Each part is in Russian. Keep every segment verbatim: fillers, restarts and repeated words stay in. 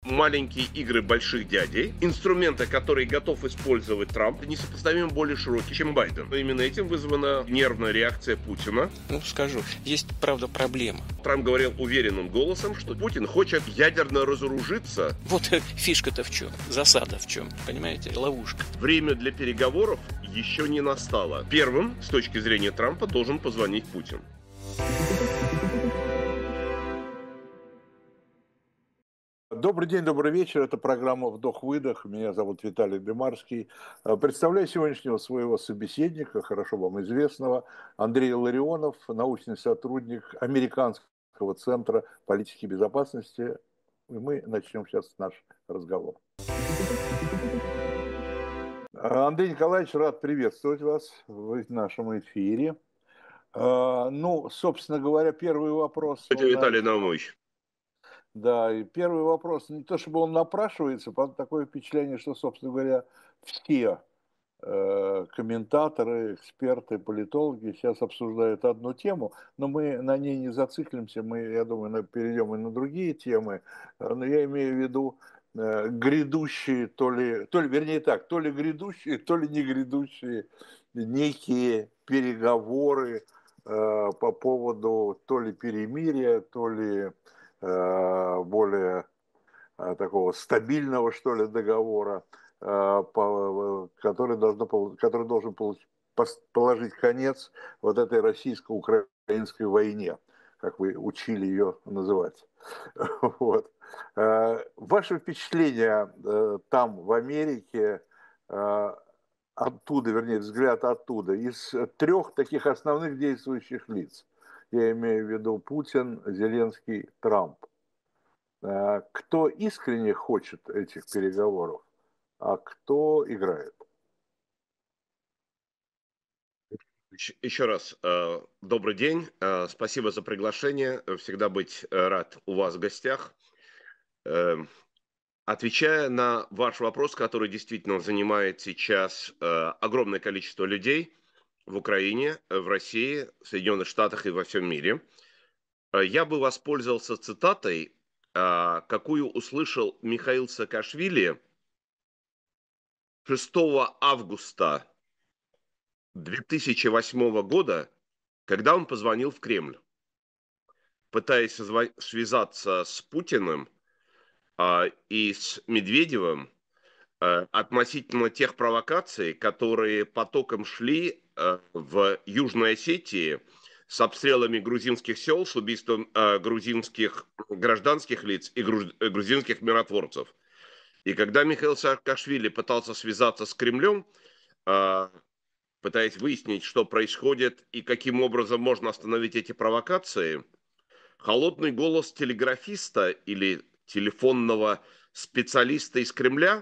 маленькие игры больших дядей, инструменты, которые готов использовать Трамп, несопоставимо более широкие, чем Байден. Но именно этим вызвана нервная реакция Путина. Ну, скажу, есть, правда, проблема. Трамп говорил уверенным голосом, что Путин хочет ядерно разоружиться. Вот фишка-то в чем, засада в чем, понимаете, ловушка. Время для переговоров еще не настало. Первым, с точки зрения Трампа, должен позвонить Путин. Добрый день, добрый вечер. Это программа «Вдох-выдох». Меня зовут Виталий Бемарский. Представляю сегодняшнего своего собеседника, хорошо вам известного, Андрей Илларионов, научный сотрудник Американского центра политики безопасности. И мы начнем сейчас наш разговор. Андрей Николаевич, рад приветствовать вас в нашем эфире. Ну, собственно говоря, первый вопрос... Это Виталий Наумович. Да, и первый вопрос, не то чтобы он напрашивается, такое впечатление, что, собственно говоря, все э, комментаторы, эксперты, политологи сейчас обсуждают одну тему, но мы на ней не зациклимся, мы, я думаю, перейдем и на другие темы, но я имею в виду э, грядущие, то ли, то ли, вернее так, то ли грядущие, то ли не грядущие некие переговоры э, по поводу то ли перемирия, то ли более такого стабильного, что ли, договора, который, должно, который должен положить конец вот этой российско-украинской войне, как вы учили ее называть. Вот. Ваше впечатление там, в Америке, оттуда, вернее, взгляд оттуда, из трех таких основных действующих лиц, я имею в виду Путин, Зеленский, Трамп. Кто искренне хочет этих переговоров, а кто играет? Еще раз добрый день, спасибо за приглашение, всегда быть рад у вас в гостях. Отвечая на ваш вопрос, который действительно занимает сейчас огромное количество людей в Украине, в России, в Соединенных Штатах и во всем мире, я бы воспользовался цитатой, какую услышал Михаил Саакашвили шестого августа две тысячи восьмого года, когда он позвонил в Кремль, пытаясь связаться с Путиным и с Медведевым относительно тех провокаций, которые потоком шли в Южной Осетии с обстрелами грузинских сел, с убийством грузинских гражданских лиц и грузинских миротворцев. И когда Михаил Саакашвили пытался связаться с Кремлем, пытаясь выяснить, что происходит и каким образом можно остановить эти провокации, холодный голос телеграфиста или телефонного специалиста из Кремля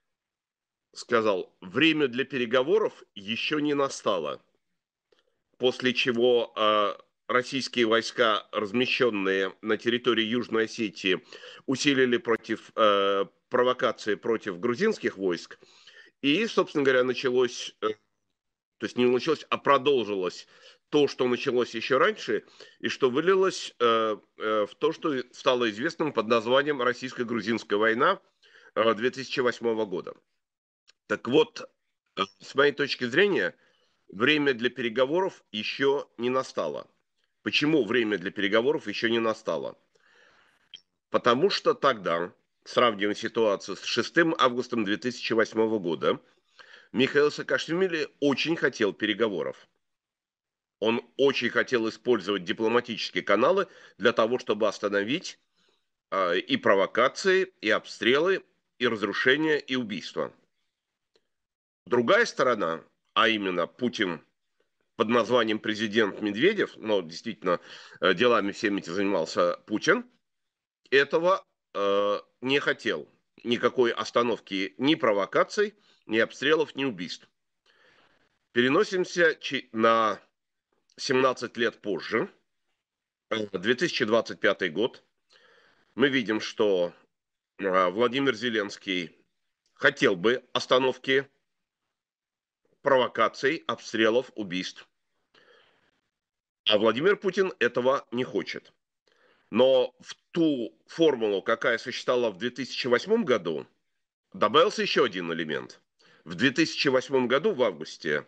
сказал: время для переговоров еще не настало. После чего э, российские войска, размещенные на территории Южной Осетии, усилили против, э, провокации против грузинских войск. И, собственно говоря, началось, э, то есть не началось, а продолжилось то, что началось еще раньше, и что вылилось э, э, в то, что стало известным под названием «Российско-грузинская война» э, две тысячи восьмого года. Так вот, с моей точки зрения, время для переговоров еще не настало. Почему время для переговоров еще не настало? Потому что тогда, сравнивая ситуацию с шестым августом две тысячи восьмого года, Михаил Саакашвили очень хотел переговоров. Он очень хотел использовать дипломатические каналы для того, чтобы остановить э, и провокации, и обстрелы, и разрушения, и убийства. Другая сторона, а именно Путин под названием президент Медведев, но действительно делами всеми этим занимался Путин, этого э, не хотел. Никакой остановки ни провокаций, ни обстрелов, ни убийств. Переносимся на семнадцать лет позже, две тысячи двадцать пятый год. Мы видим, что Владимир Зеленский хотел бы остановки провокаций, обстрелов, убийств. А Владимир Путин этого не хочет. Но в ту формулу, какая существовала в две тысячи восьмом году, добавился еще один элемент. В две тысячи восьмом году, в августе,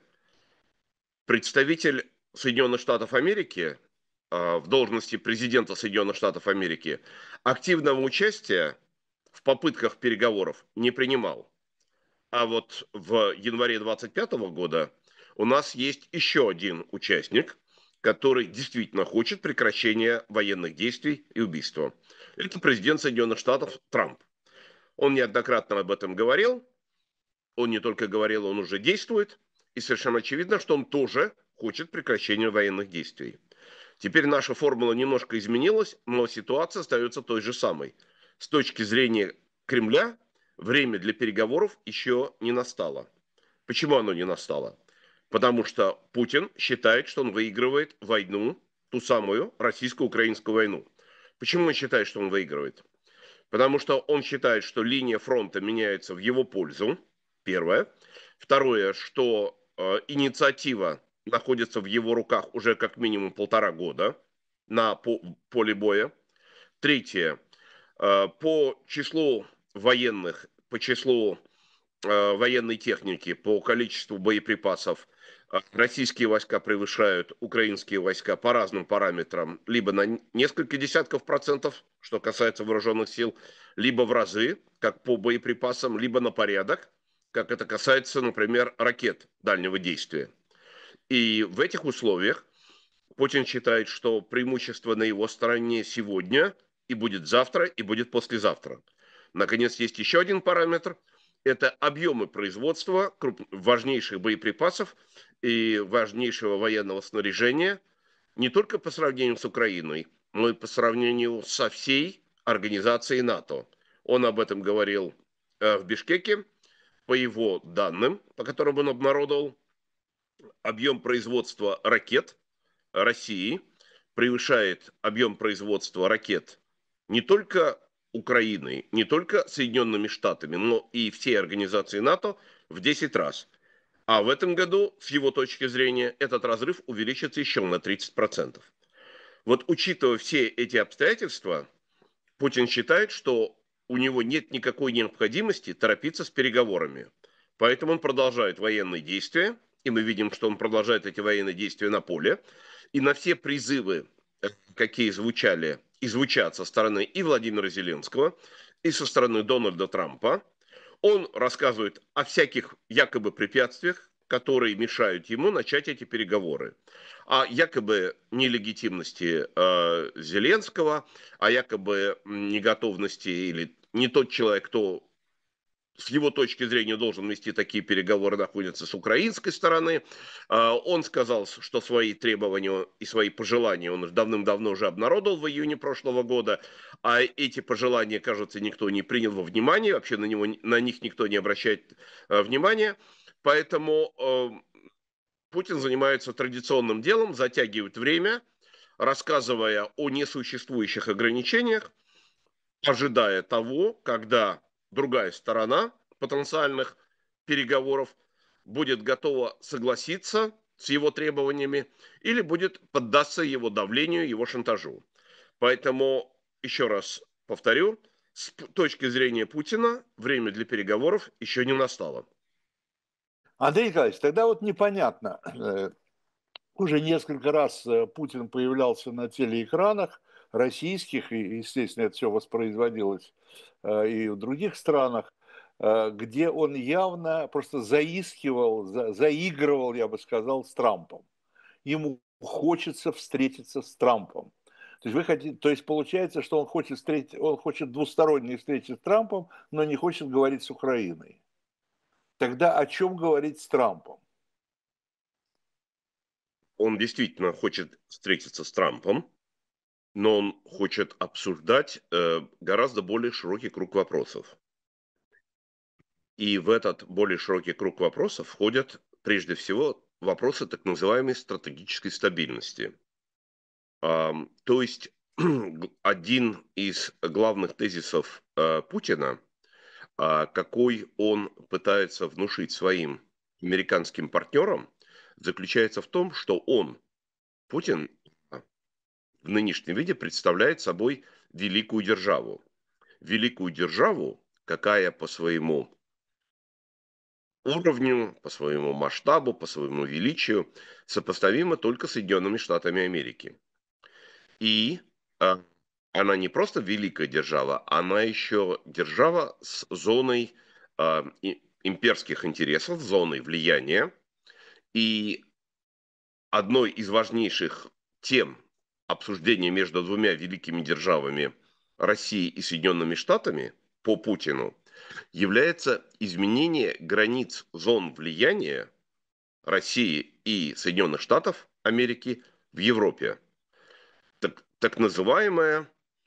представитель Соединенных Штатов Америки э, в должности президента Соединенных Штатов Америки активного участия в попытках переговоров не принимал. А вот в январе двадцать пятого года у нас есть еще один участник, который действительно хочет прекращения военных действий и убийства. Это президент Соединенных Штатов Трамп. Он неоднократно об этом говорил. Он не только говорил, он уже действует. И совершенно очевидно, что он тоже хочет прекращения военных действий. Теперь наша формула немножко изменилась, но ситуация остается той же самой. С точки зрения Кремля, время для переговоров еще не настало. Почему оно не настало? Потому что Путин считает, что он выигрывает войну, ту самую российско-украинскую войну. Почему он считает, что он выигрывает? Потому что он считает, что линия фронта меняется в его пользу, первое. Второе, что э, инициатива находится в его руках уже как минимум полтора года на по, поле боя. Третье, э, по числу военных, по числу э, военной техники, по количеству боеприпасов э, российские войска превышают украинские войска по разным параметрам, либо на несколько десятков процентов, что касается вооруженных сил, либо в разы, как по боеприпасам, либо на порядок, как это касается, например, ракет дальнего действия. И в этих условиях Путин считает, что преимущество на его стороне сегодня, и будет завтра, и будет послезавтра. Наконец, есть еще один параметр. Это объемы производства круп... важнейших боеприпасов и важнейшего военного снаряжения не только по сравнению с Украиной, но и по сравнению со всей организацией НАТО. Он об этом говорил э, в Бишкеке. По его данным, по которым он обнародовал, объем производства ракет России превышает объем производства ракет не только Украины, не только Соединенными Штатами, но и всей организации НАТО в десять раз. А в этом году, с его точки зрения, этот разрыв увеличится еще на тридцать процентов. Вот учитывая все эти обстоятельства, Путин считает, что у него нет никакой необходимости торопиться с переговорами. Поэтому он продолжает военные действия, и мы видим, что он продолжает эти военные действия на поле. И на все призывы, какие звучали и звучат со стороны и Владимира Зеленского, и со стороны Дональда Трампа, он рассказывает о всяких якобы препятствиях, которые мешают ему начать эти переговоры. О якобы нелегитимности э, Зеленского, о якобы неготовности или не тот человек, кто с его точки зрения должен вести такие переговоры, находится с украинской стороны. Он сказал, что свои требования и свои пожелания он давным-давно уже обнародовал в июне прошлого года, а эти пожелания, кажется, никто не принял во внимание, вообще на, него, на них никто не обращает внимания. Поэтому Путин занимается традиционным делом, затягивает время, рассказывая о несуществующих ограничениях, ожидая того, когда другая сторона потенциальных переговоров будет готова согласиться с его требованиями или будет поддаться его давлению, его шантажу. Поэтому, еще раз повторю, с точки зрения Путина время для переговоров еще не настало. Андрей Николаевич, тогда вот непонятно. Уже несколько раз Путин появлялся на телеэкранах российских, и, естественно, это все воспроизводилось и в других странах, где он явно просто заискивал, за, заигрывал, я бы сказал, с Трампом. Ему хочется встретиться с Трампом. То есть, вы хотите, то есть получается, что он хочет, встретить, он хочет двусторонней встречи с Трампом, но не хочет говорить с Украиной. Тогда о чем говорить с Трампом? Он действительно хочет встретиться с Трампом, но он хочет обсуждать э, гораздо более широкий круг вопросов. И в этот более широкий круг вопросов входят, прежде всего, вопросы так называемой стратегической стабильности. А, то есть один из главных тезисов а, Путина, а, какой он пытается внушить своим американским партнерам, заключается в том, что он, Путин, в нынешнем виде представляет собой великую державу. Великую державу, какая по своему уровню, по своему масштабу, по своему величию сопоставима только с Соединенными Штатами Америки. И а, она не просто великая держава, она еще держава с зоной а, и, имперских интересов, зоной влияния. И одной из важнейших тем обсуждения между двумя великими державами Россией и Соединенными Штатами по Путину является изменение границ зон влияния России и Соединенных Штатов Америки в Европе. Так, так называемая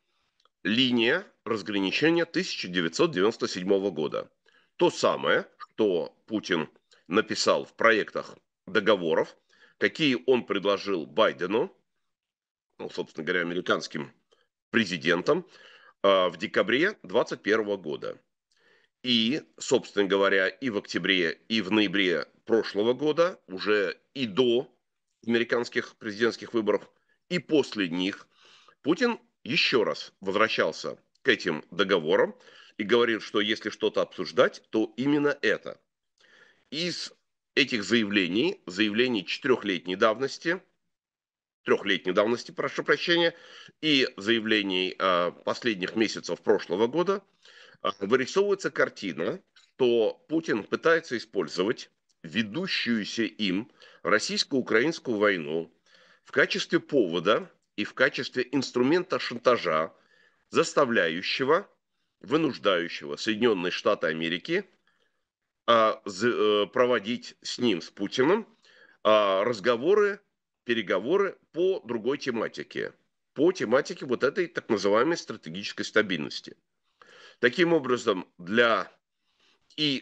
линия разграничения тысяча девятьсот девяносто седьмого года. То самое, что Путин написал в проектах договоров, какие он предложил Байдену, ну, собственно говоря, американским президентом, в декабре двадцать первого года. И, собственно говоря, и в октябре, и в ноябре прошлого года, уже и до американских президентских выборов, и после них, Путин еще раз возвращался к этим договорам и говорил, что если что-то обсуждать, то именно это. Из этих заявлений, заявлений четырехлетней давности, трехлетней давности, прошу прощения, и заявлений э, последних месяцев прошлого года, э, вырисовывается картина, что Путин пытается использовать ведущуюся им российско-украинскую войну в качестве повода и в качестве инструмента шантажа, заставляющего, вынуждающего Соединенные Штаты Америки а, з, проводить с ним, с Путиным, а, разговоры, переговоры по другой тематике, по тематике вот этой так называемой стратегической стабильности. Таким образом, для, и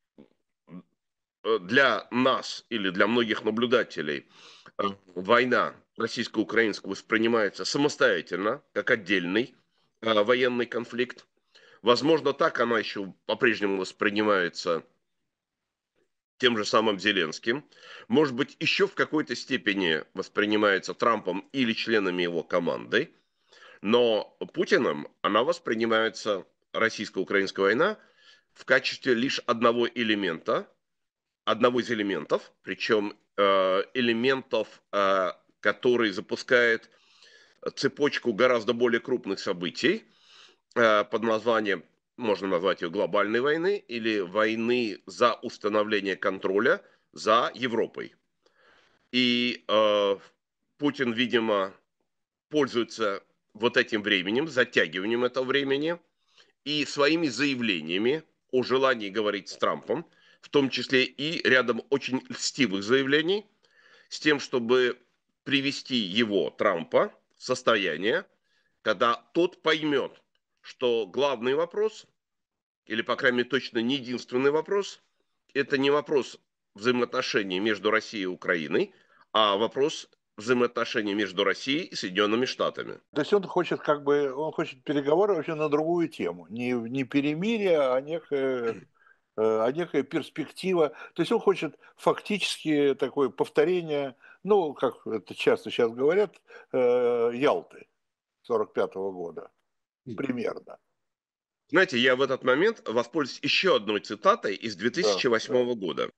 для нас или для многих наблюдателей война российско-украинская воспринимается самостоятельно, как отдельный э, военный конфликт. Возможно, так она еще по-прежнему воспринимается тем же самым Зеленским. Может быть, еще в какой-то степени воспринимается Трампом или членами его команды. Но Путиным она воспринимается, российско-украинская война, в качестве лишь одного элемента, одного из элементов, причем э, элементов, э, который запускает цепочку гораздо более крупных событий э, под названием, можно назвать ее глобальной войны, или войны за установление контроля за Европой. И э, Путин, видимо, пользуется вот этим временем, затягиванием этого времени, и своими заявлениями о желании говорить с Трампом, в том числе и рядом очень льстивых заявлений, с тем, чтобы привести его, Трампа, в состояние, когда тот поймет, что главный вопрос, или, по крайней мере, точно не единственный вопрос, это не вопрос взаимоотношений между Россией и Украиной, а вопрос взаимоотношений между Россией и Соединенными Штатами. То есть он хочет как бы, он хочет переговоры вообще на другую тему, не, не перемирие, а некое, а некая перспектива. То есть он хочет фактически такое повторение, ну, как это часто сейчас говорят, Ялты сорок пятого года, примерно. Знаете, я в этот момент воспользуюсь еще одной цитатой из две тысячи восьмого да, года.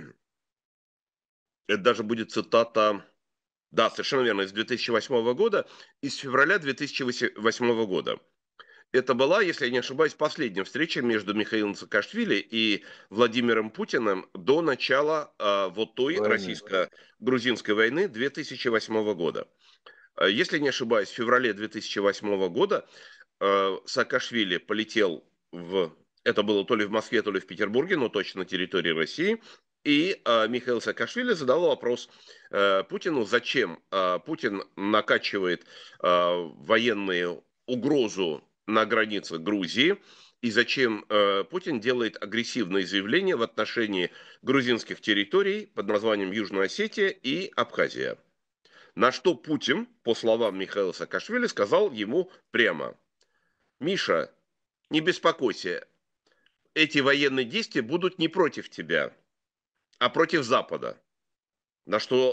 Это даже будет цитата, да, совершенно верно, из две тысячи восьмого года, из февраля две тысячи восьмого года. Это была, если я не ошибаюсь, последняя встреча между Михаилом Саакашвили и Владимиром Путиным до начала э, вот той войны. Российско-грузинской войны две тысячи восьмого года. Если не ошибаюсь, в феврале две тысячи восьмого года э, Саакашвили полетел в... Это было то ли в Москве, то ли в Петербурге, но точно на территории России. И э, Михаил Саакашвили задал вопрос э, Путину, зачем э, Путин накачивает э, военную угрозу на границе Грузии, и зачем э, Путин делает агрессивные заявления в отношении грузинских территорий под названием Южная Осетия и Абхазия. На что Путин, по словам Михаила Саакашвили, сказал ему прямо: «Миша, не беспокойся, эти военные действия будут не против тебя, а против Запада». На что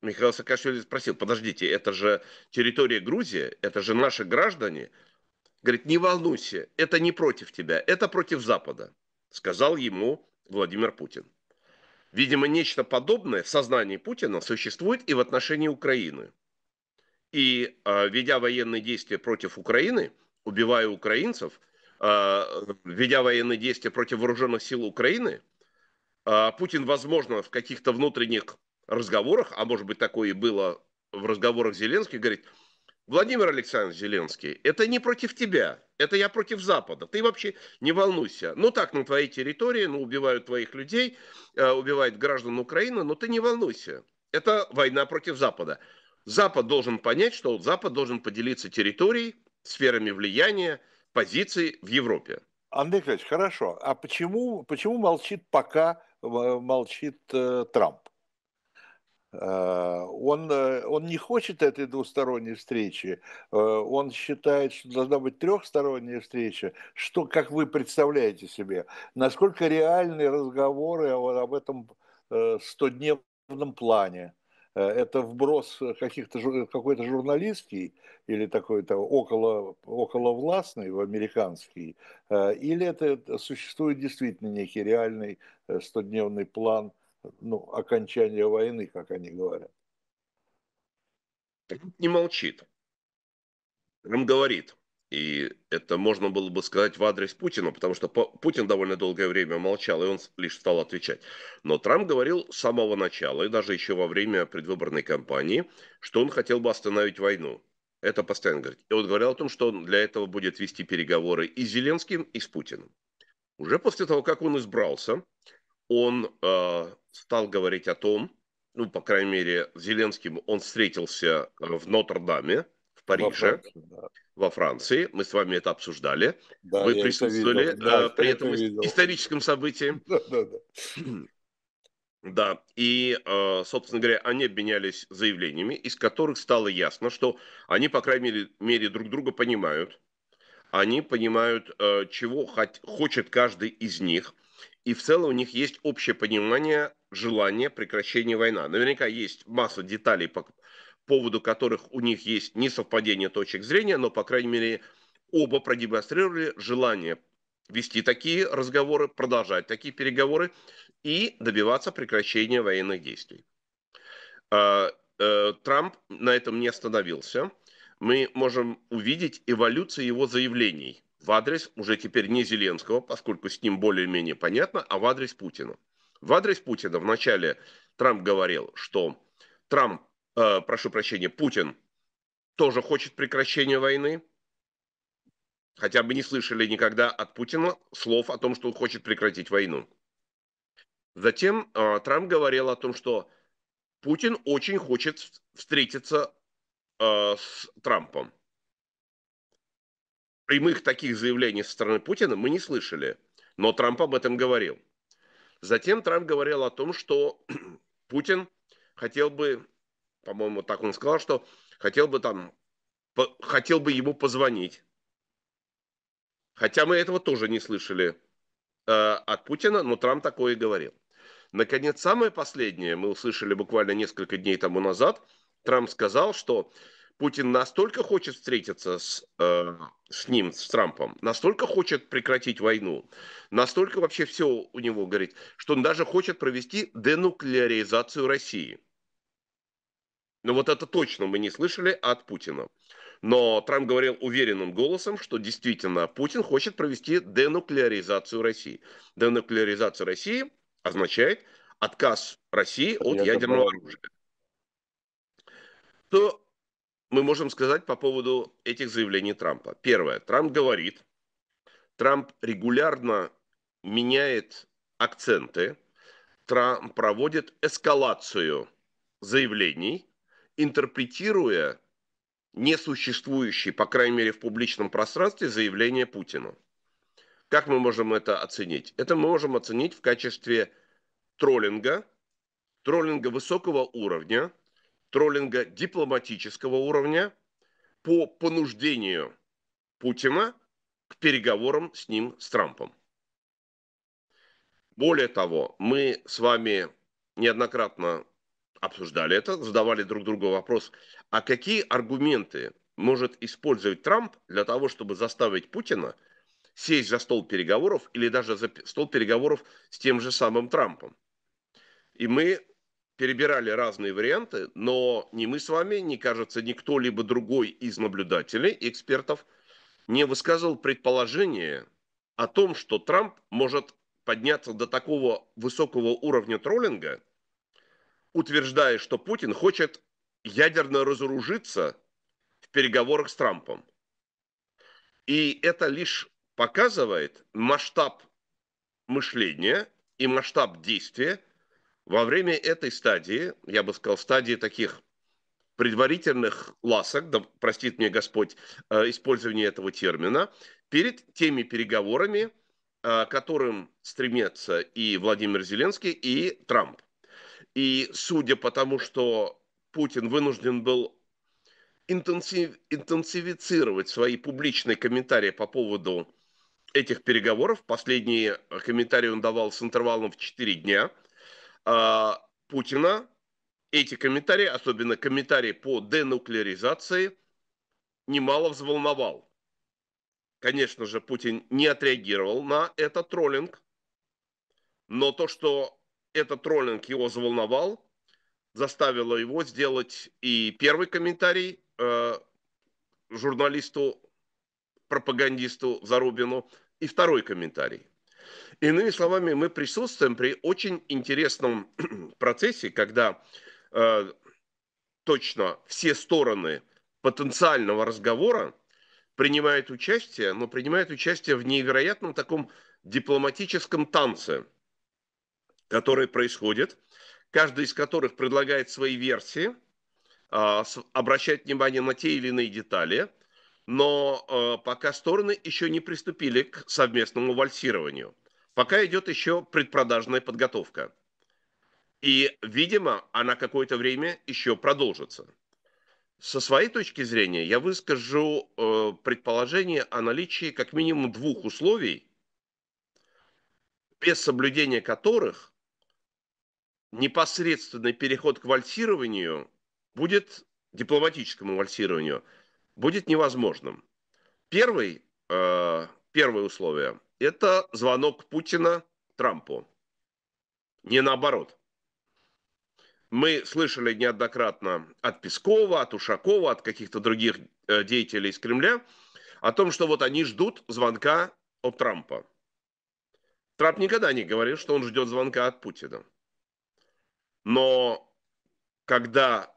Михаил Саакашвили спросил, подождите, это же территория Грузии, это же наши граждане. Говорит, не волнуйся, это не против тебя, это против Запада, сказал ему Владимир Путин. Видимо, нечто подобное в сознании Путина существует и в отношении Украины. И э, ведя военные действия против Украины, убивая украинцев, э, ведя военные действия против вооруженных сил Украины, э, Путин, возможно, в каких-то внутренних разговорах, а может быть такое и было в разговорах с Зеленским, говорит, Владимир Александрович Зеленский, это не против тебя, это я против Запада. Ты вообще не волнуйся. Ну так, на твоей территории, ну убивают твоих людей, э, убивают граждан Украины, но ты не волнуйся. Это война против Запада. Запад должен понять, что Запад должен поделиться территорией, сферами влияния, позицией в Европе. Андрей Николаевич, хорошо. А почему, почему молчит пока э, молчит э, Трамп? Э, Он, э, он не хочет этой двусторонней встречи, э, он считает, что должна быть трехсторонняя встреча. Что, как вы представляете себе, насколько реальны разговоры о- об этом э, стодневном плане? Э, Это вброс каких-то, жур- какой-то журналистский или такой-то около, околовластный, американский, э, или это существует действительно некий реальный э, стодневный план, ну, окончания войны, как они говорят. Трамп не молчит. Трамп говорит. И это можно было бы сказать в адрес Путина, потому что Путин довольно долгое время молчал, и он лишь стал отвечать. Но Трамп говорил с самого начала, и даже еще во время предвыборной кампании, что он хотел бы остановить войну. Это постоянно говорит. И он говорил о том, что он для этого будет вести переговоры и с Зеленским, и с Путиным. Уже после того, как он избрался, он э, стал говорить о том, ну, по крайней мере, с Зеленским он встретился в Нотр-Даме, в Во Париже, Франции, да. во Франции. Мы с вами это обсуждали. Да, Вы я это видел. присутствовали Да, э, я при это этом видел. историческом событии. Да, да, да. Да, и, э, собственно говоря, они обменялись заявлениями, из которых стало ясно, что они, по крайней мере, мере друг друга понимают. Они понимают, э, чего хот- хочет каждый из них. И в целом у них есть общее понимание желания прекращения войны. Наверняка есть масса деталей, по поводу которых у них есть несовпадение точек зрения, но, по крайней мере, оба продемонстрировали желание вести такие разговоры, продолжать такие переговоры и добиваться прекращения военных действий. А, э, Трамп на этом не остановился. Мы можем увидеть эволюцию его заявлений в адрес уже теперь не Зеленского, поскольку с ним более-менее понятно, а в адрес Путина. В адрес Путина вначале Трамп говорил, что Трамп, э, прошу прощения, Путин тоже хочет прекращения войны, хотя бы не слышали никогда от Путина слов о том, что он хочет прекратить войну. Затем э, Трамп говорил о том, что Путин очень хочет встретиться э, с Трампом. Прямых таких заявлений со стороны Путина мы не слышали, но Трамп об этом говорил. Затем Трамп говорил о том, что Путин хотел бы, по-моему, так он сказал, что хотел бы там, по, хотел бы ему позвонить. Хотя мы этого тоже не слышали э, от Путина, но Трамп такое и говорил. Наконец, самое последнее, мы услышали буквально несколько дней тому назад, Трамп сказал, что Путин настолько хочет встретиться с, э, с ним, с Трампом, настолько хочет прекратить войну, настолько вообще все у него говорит, что он даже хочет провести денуклеаризацию России. Но вот это точно мы не слышали от Путина. Но Трамп говорил уверенным голосом, что действительно Путин хочет провести денуклеаризацию России. Денуклеаризация России означает отказ России от ядерного Ядерного оружия. оружия. Что мы можем сказать по поводу этих заявлений Трампа? Первое. Трамп говорит, Трамп регулярно меняет акценты, Трамп проводит эскалацию заявлений, интерпретируя несуществующие, по крайней мере в публичном пространстве, заявления Путина. Как мы можем это оценить? Это мы можем оценить в качестве троллинга, троллинга высокого уровня, троллинга дипломатического уровня по понуждению Путина к переговорам с ним, с Трампом. Более того, мы с вами неоднократно обсуждали это, задавали друг другу вопрос, а какие аргументы может использовать Трамп для того, чтобы заставить Путина сесть за стол переговоров или даже за стол переговоров с тем же самым Трампом. И мы перебирали разные варианты, но ни мы с вами, ни, кажется, ни кто-либо другой из наблюдателей, экспертов, не высказывал предположение о том, что Трамп может подняться до такого высокого уровня троллинга, утверждая, что Путин хочет ядерно разоружиться в переговорах с Трампом. И это лишь показывает масштаб мышления и масштаб действия во время этой стадии, я бы сказал, стадии таких предварительных ласок, да простит мне Господь использование этого термина, перед теми переговорами, к которым стремятся и Владимир Зеленский, и Трамп. И судя по тому, что Путин вынужден был интенсив, интенсифицировать свои публичные комментарии по поводу этих переговоров, последние комментарии он давал с интервалом в четыре дня, Путина эти комментарии, особенно комментарии по денуклеаризации, немало взволновал. Конечно же, Путин не отреагировал на этот троллинг, но то, что этот троллинг его взволновал, заставило его сделать и первый комментарий э, журналисту, пропагандисту Зарубину, и второй комментарий. Иными словами, мы присутствуем при очень интересном процессе, когда э, точно все стороны потенциального разговора принимают участие, но принимают участие в невероятном таком дипломатическом танце, который происходит, каждый из которых предлагает свои версии, э, обращает внимание на те или иные детали, но э, пока стороны еще не приступили к совместному вальсированию. Пока идет еще предпродажная подготовка. И, видимо, она какое-то время еще продолжится. Со своей точки зрения я выскажу э, предположение о наличии как минимум двух условий, без соблюдения которых непосредственный переход к вальсированию будет, дипломатическому вальсированию, будет невозможным. Первый, э, первое условие – это звонок Путина Трампу. Не наоборот. Мы слышали неоднократно от Пескова, от Ушакова, от каких-то других э, деятелей из Кремля о том, что вот они ждут звонка от Трампа. Трамп никогда не говорил, что он ждет звонка от Путина. Но когда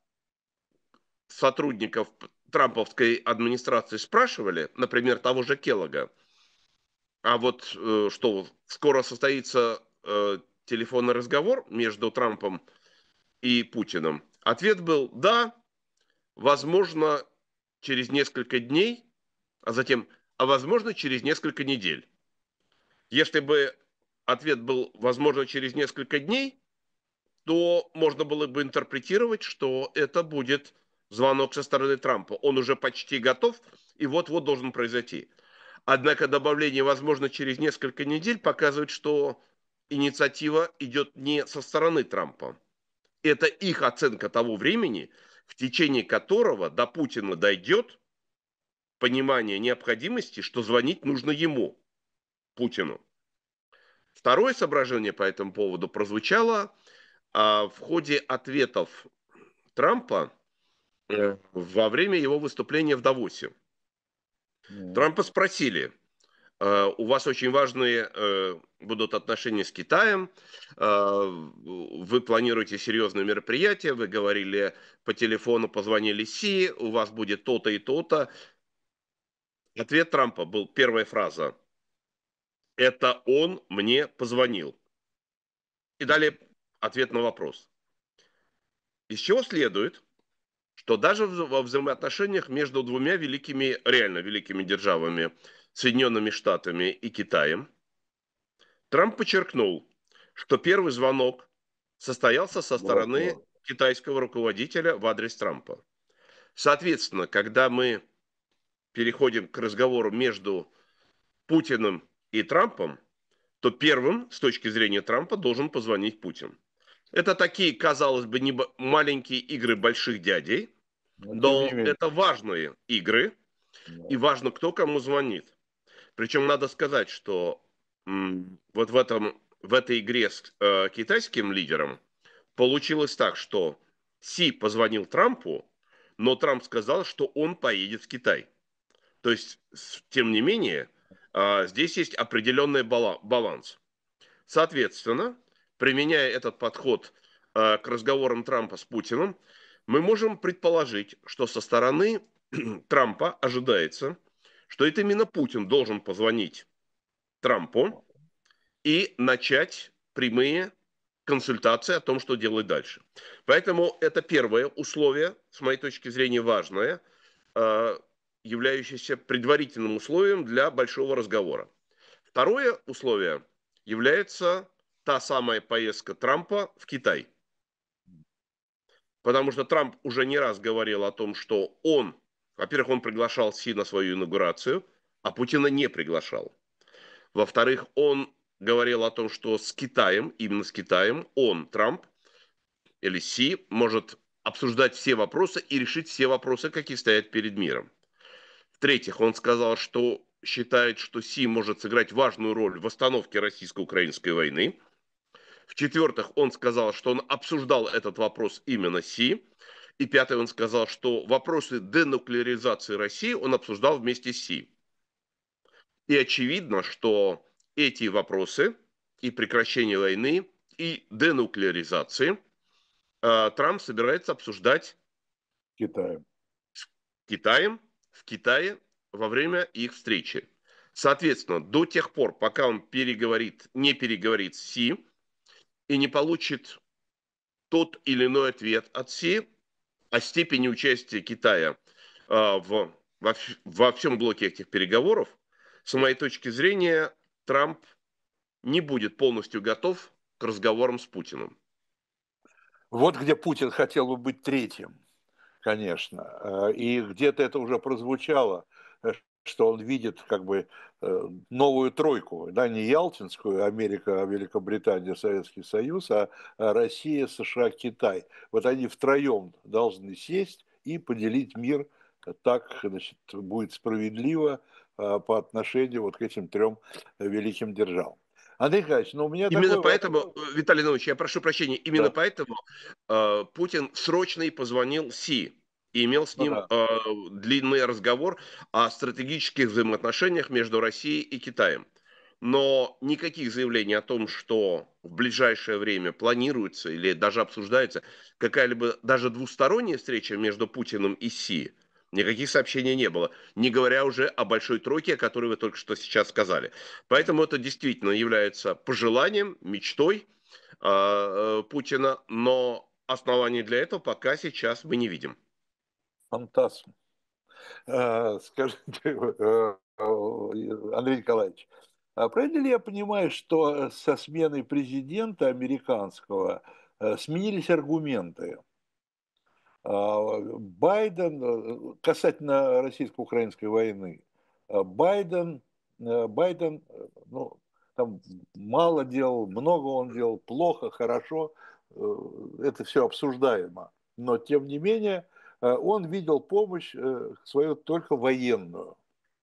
сотрудников трамповской администрации спрашивали, например, того же Келлога, а вот э, что, скоро состоится э, телефонный разговор между Трампом и Путиным? Ответ был «да, возможно, через несколько дней, а затем, а возможно, через несколько недель». Если бы ответ был «возможно, через несколько дней», то можно было бы интерпретировать, что это будет звонок со стороны Трампа. Он уже почти готов, и вот-вот должен произойти. Однако добавление «возможно, через несколько недель» показывает, что инициатива идет не со стороны Трампа. Это их оценка того времени, в течение которого до Путина дойдет понимание необходимости, что звонить нужно ему, Путину. Второе соображение по этому поводу прозвучало а, в ходе ответов Трампа э, во время его выступления в Давосе. Mm. Трампа спросили, у вас очень важные э, будут отношения с Китаем, э, вы планируете серьезные мероприятия, вы говорили по телефону, позвонили Си, у вас будет то-то и то-то. Ответ Трампа был, первая фраза, это он мне позвонил. И далее ответ на вопрос. Из чего следует, что даже во взаимоотношениях между двумя великими, реально великими державами, Соединенными Штатами и Китаем, Трамп подчеркнул, что первый звонок состоялся со стороны китайского руководителя в адрес Трампа. Соответственно, когда мы переходим к разговору между Путиным и Трампом, то первым, с точки зрения Трампа, должен позвонить Путин. Это такие, казалось бы, не маленькие игры больших дядей, Но тем не но менее. это важные игры, и Да. важно, кто кому звонит. Причем надо сказать, что м, вот в, этом, в этой игре с э, китайским лидером получилось так, что Си позвонил Трампу, но Трамп сказал, что он поедет в Китай. То есть, тем не менее, э, здесь есть определенный баланс. Соответственно, применяя этот подход э, к разговорам Трампа с Путиным, мы можем предположить, что со стороны Трампа ожидается, что это именно Путин должен позвонить Трампу и начать прямые консультации о том, что делать дальше. Поэтому это первое условие, с моей точки зрения, важное, э, являющееся предварительным условием для большого разговора. Второе условие является та самая поездка Трампа в Китай. Потому что Трамп уже не раз говорил о том, что он, во-первых, он приглашал Си на свою инаугурацию, а Путина не приглашал. Во-вторых, он говорил о том, что с Китаем, именно с Китаем, он, Трамп, или Си, может обсуждать все вопросы и решить все вопросы, какие стоят перед миром. В-третьих, он сказал, что считает, что Си может сыграть важную роль в остановке российско-украинской войны. В-четвертых, он сказал, что он обсуждал этот вопрос именно с Си. И пятое, он сказал, что вопросы денуклеаризации России он обсуждал вместе с Си. И очевидно, что эти вопросы и прекращение войны, и денуклеаризации э, Трамп собирается обсуждать Китаем. с Китаем, в Китае во время их встречи. Соответственно, до тех пор, пока он переговорит, не переговорит с Си и не получит тот или иной ответ от Си о степени участия Китая э, в, во, во всем блоке этих переговоров, с моей точки зрения, Трамп не будет полностью готов к разговорам с Путиным. Вот где Путин хотел бы быть третьим, конечно. И где-то это уже прозвучало, что он видит как бы новую тройку, да, не ялтинскую, Америка, Великобритания, Советский Союз, а Россия, США, Китай. Вот они втроем должны сесть и поделить мир так, значит, будет справедливо по отношению вот к этим трем великим державам. Андрей Николаевич, ну у меня Именно такой поэтому, вопрос. Виталий Иванович, я прошу прощения, именно Да, поэтому э, Путин срочно и позвонил Си и имел с ну ним да. э, длинный разговор о стратегических взаимоотношениях между Россией и Китаем. Но никаких заявлений о том, что в ближайшее время планируется или даже обсуждается какая-либо даже двусторонняя встреча между Путиным и Си, никаких сообщений не было. Не говоря уже о большой тройке, о которой вы только что сейчас сказали. Поэтому это действительно является пожеланием, мечтой э, Путина, но оснований для этого пока сейчас мы не видим. Фантазм. Э, Скажите, э, Андрей Николаевич, а правильно ли я понимаю, что со сменой президента американского э, сменились аргументы? А, Байден, э, касательно российско-украинской войны, э, Байден, э, Байден, э, ну, там мало делал, много он делал, плохо, хорошо, э, это все обсуждаемо. Но, тем не менее, э, он видел помощь э, свою только военную.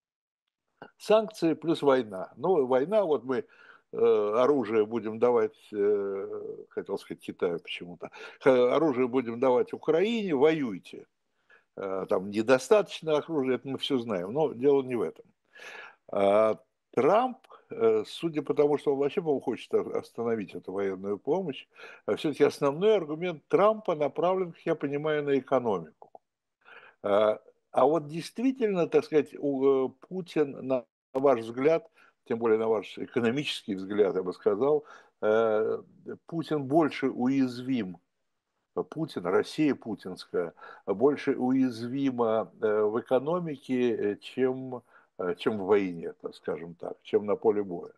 Санкции плюс война. Ну, война, вот мы э, оружие будем давать, э, хотел сказать Китаю почему-то, оружие будем давать Украине, воюйте. Э, там недостаточно оружия, это мы все знаем, но дело не в этом. А Трамп, э, судя по тому, что он вообще, по-моему, хочет остановить эту военную помощь, э, все-таки основной аргумент Трампа направлен, как я понимаю, на экономику. А а вот действительно, так сказать, у, э, Путин, на ваш взгляд, тем более на ваш экономический взгляд, я бы сказал, э, Путин больше уязвим, Путин, Россия путинская, больше уязвима э, в экономике, э, чем, э, чем в войне, так скажем так, чем на поле боя.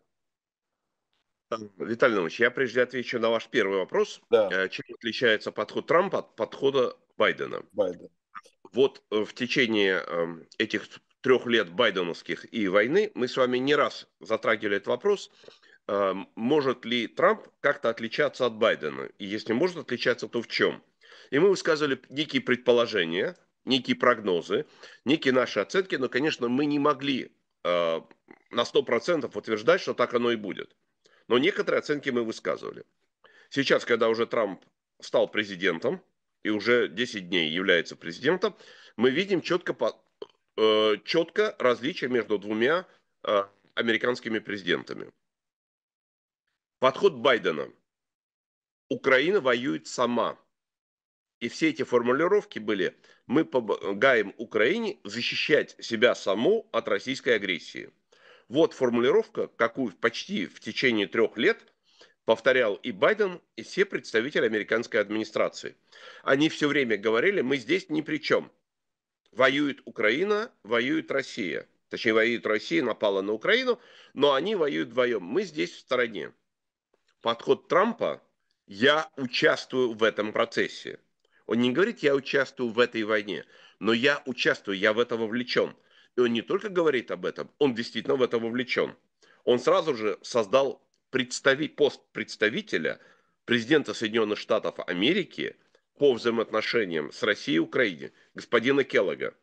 Виталий Иванович, я прежде отвечу на ваш первый вопрос. Да, Э, Чем отличается подход Трампа от подхода Байдена? Байден. Вот э, в течение э, этих трех лет байденовских и войны мы с вами не раз затрагивали этот вопрос. э, может ли Трамп как-то отличаться от Байдена? И если может отличаться, то в чем? И мы высказывали некие предположения, некие прогнозы, некие наши оценки, но, конечно, мы не могли э, на сто процентов утверждать, что так оно и будет. Но некоторые оценки мы высказывали. Сейчас, когда уже Трамп стал президентом и уже десять дней является президентом, мы видим четко, э, четко различие между двумя э, американскими президентами. Подход Байдена. Украина воюет сама. И все эти формулировки были: мы помогаем Украине защищать себя саму от российской агрессии. Вот формулировка, какую почти в течение трех лет повторял и Байден, и все представители американской администрации. Они все время говорили: мы здесь ни при чем. Воюет Украина, воюет Россия. Точнее, воюет Россия, напала на Украину, но они воюют вдвоем. Мы здесь в стороне. Подход Трампа: я участвую в этом процессе. Он не говорит: я участвую в этой войне, но я участвую, я в это вовлечен. И он не только говорит об этом, он действительно в это вовлечен. Он сразу же создал представи, пост представителя президента Соединенных Штатов Америки по взаимоотношениям с Россией и Украиной, господина Келлога.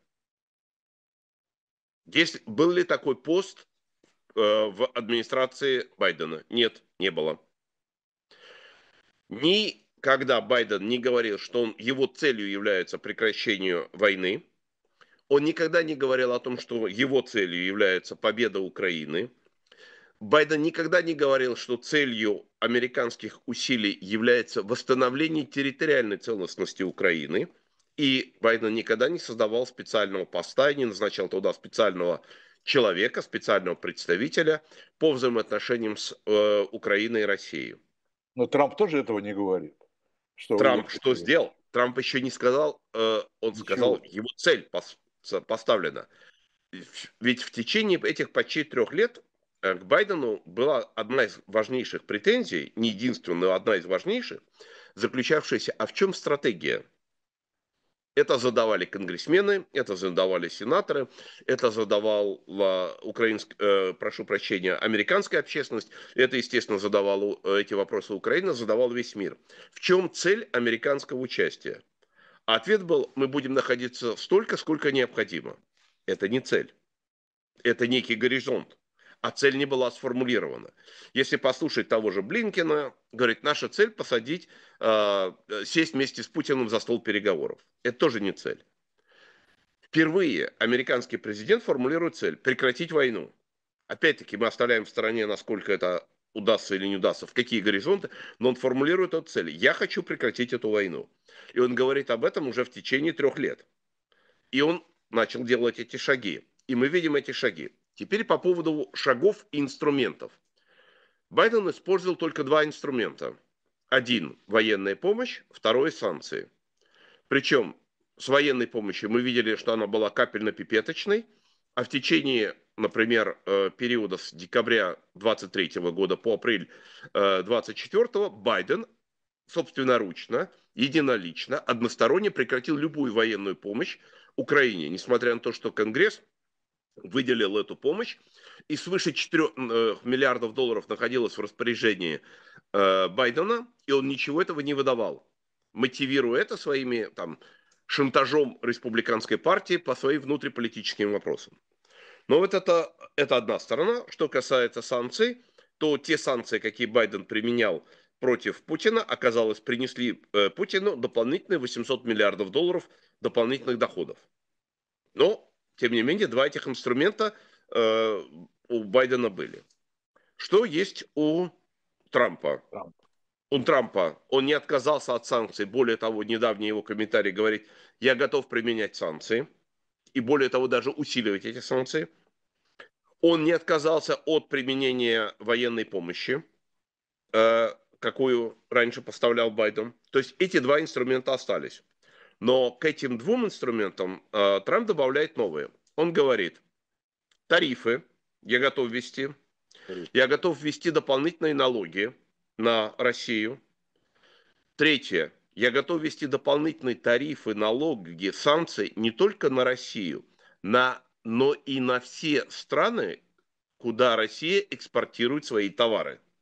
Есть, был ли такой пост э, в администрации Байдена? Нет, не было. Никогда Байден не говорил, что он, его целью является прекращение войны. Он никогда не говорил о том, что его целью является победа Украины. Байден никогда не говорил, что целью американских усилий является восстановление территориальной целостности Украины. И Байден никогда не создавал специального поста, не назначал туда специального человека, специального представителя по взаимоотношениям с э, Украиной и Россией. Но Трамп тоже этого не говорит. Что Трамп что сделал? Трамп еще не сказал, э, он Ничего. сказал, его цель пос, поставлена. Ведь в течение этих почти трех лет к Байдену была одна из важнейших претензий, не единственная, но одна из важнейших, заключавшаяся: а в чем стратегия? Это задавали конгрессмены, это задавали сенаторы, это задавала украинская, э, прошу прощения, американская общественность, это, естественно, задавала эти вопросы Украина, задавал весь мир. В чем цель американского участия? А ответ был: мы будем находиться столько, сколько необходимо. Это не цель, это некий горизонт. А цель не была сформулирована. Если послушать того же Блинкена, говорит: наша цель посадить, э, сесть вместе с Путиным за стол переговоров. Это тоже не цель. Впервые американский президент формулирует цель: прекратить войну. Опять-таки мы оставляем в стороне, насколько это удастся или не удастся, в какие горизонты, но он формулирует эту цель: я хочу прекратить эту войну. И он говорит об этом уже в течение трех лет. И он начал делать эти шаги. И мы видим эти шаги. Теперь по поводу шагов и инструментов. Байден использовал только два инструмента. Один – военная помощь, второй – санкции. Причем с военной помощью мы видели, что она была капельно-пипеточной, а в течение, например, периода с декабря двадцать третьего года по апрель двадцать четвёртого Байден собственноручно, единолично, односторонне прекратил любую военную помощь Украине, несмотря на то, что Конгресс выделил эту помощь, и свыше четырёх миллиардов долларов находилось в распоряжении э, Байдена, и он ничего этого не выдавал, мотивируя это своими там, шантажом республиканской партии по своим внутриполитическим вопросам. Но вот это, это одна сторона. Что касается санкций, то те санкции, какие Байден применял против Путина, оказалось, принесли э, Путину дополнительные восемьсот миллиардов долларов дополнительных доходов. Но тем не менее, два этих инструмента э, у Байдена были. Что есть у Трампа? Трамп. У Трампа он не отказался от санкций. Более того, недавний его комментарий говорит: я готов применять санкции. И более того, даже усиливать эти санкции. Он не отказался от применения военной помощи, э, какую раньше поставлял Байден. То есть эти два инструмента остались. Но к этим двум инструментам э, Трамп добавляет новые. Он говорит: тарифы я готов ввести, я готов ввести дополнительные налоги на Россию. Третье: я готов ввести дополнительные тарифы, налоги, санкции не только на Россию, на, но и на все страны, куда Россия экспортирует свои товары.